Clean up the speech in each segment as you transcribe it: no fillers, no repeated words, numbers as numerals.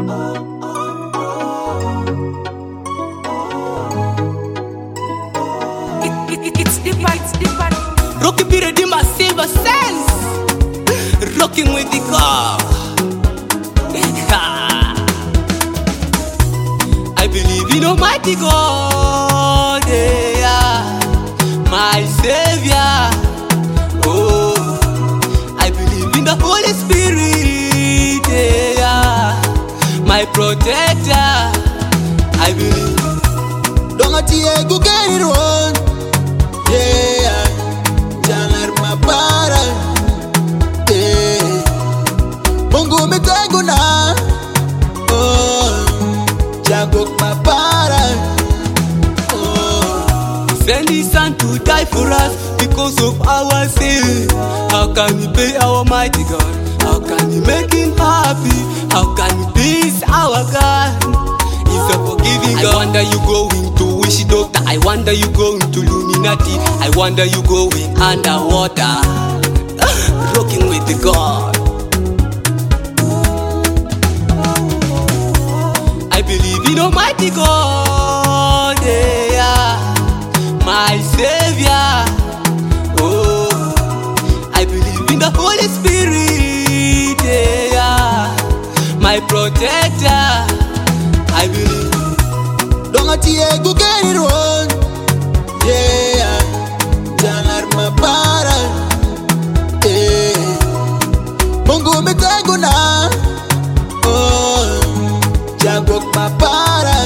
It's different. Rocky be ready, my silver sense. Rocking with the God. I believe in Almighty God, yeah, my Savior. Oh, I believe in the Holy Spirit, yeah, my protector. I believe. Don't I go get it wrong? Yeah, jalar mapara. Yeah, Mungu umetangu na. Oh, jago mapara. Oh, Send his son to die for us because of our sin. How can we pay our mighty God? How can we make him happy? How can we please our God? He's a forgiving God. I wonder you going to Wish Doctor. I wonder you going to Illuminati. I wonder you going underwater. Rocking with the God. I believe in Almighty God, yeah, my Savior. Oh, I believe in the Holy Spirit, yeah, my protector. I believe. don't I go get it wrong? Yeah, jalar mapara. Yeah, Mungu umetangu na. Oh, jago mapara.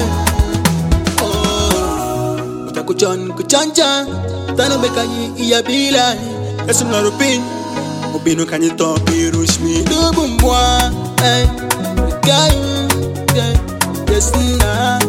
Oh, utakuchon kuchanja. Tano mekanyi iya bila. Yesu mnarupin. Mubinu kanyi to birushmi dubu mwa. Gayu, yes na.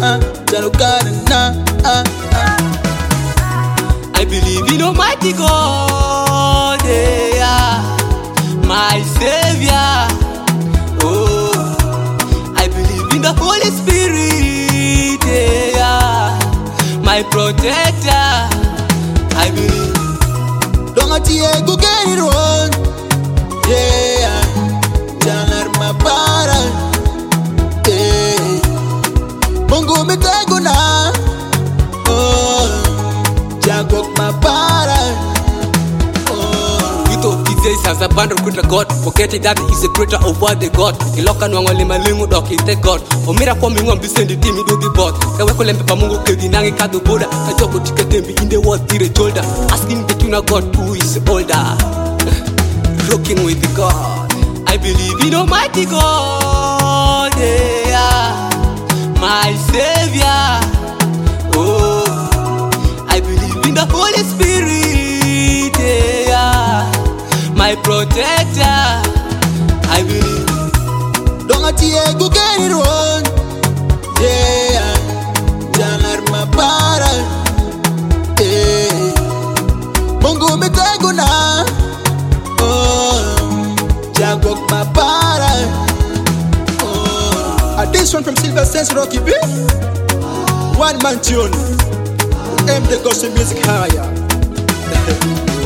I believe in Almighty God, yeah, my Savior. Oh, I believe in the Holy Spirit, yeah, my protector. I believe. Don't I go get it wrong? Yeah, jalar mapara. Yeah, Mungu umetangu na. Oh, jago mapara. Oh, Youth of these days has abandoned greater God, forgetting that he is the creator of what they got. Iloka nwangole malingu dok inte God. Omira kwa mingo mbisendi timi do be bought. Kawe kule mpepa Mungu kegi nangi kado boda. Kajoko tike tembi in the world dire shoulder. Asking between a God who is older. Rocking with the God. I believe in Almighty God, yeah, my Savior. Oh, I believe in the Holy Spirit, yeah, my protector. I believe. don't I go get it wrong? Yeah, jalar mapara. Yeah, Mungu umetangu na. Oh, jago mapara. Oh, this one from Silver Sense Rocky B. One man tune. Aim the gospel music higher.